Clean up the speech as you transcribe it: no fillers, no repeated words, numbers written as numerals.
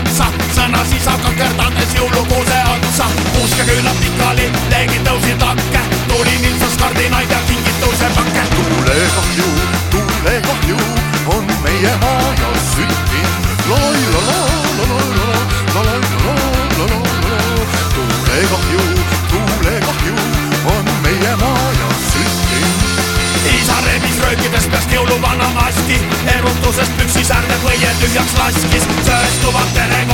otsa, sõnas isa kakerdades jõulukuuse otsa. Kuuske küünlad pikali, leegid tõusid takke, tuli nitsas kardinaid ja kingituse pakke. Tuulekahju on meie majas süttinud. Tuulekahju on meie majas süttinud. Isa rebis röökides peast jõuluvana maski, erutusest püksis äärde põie tühjaks laskis, sööstuvad tere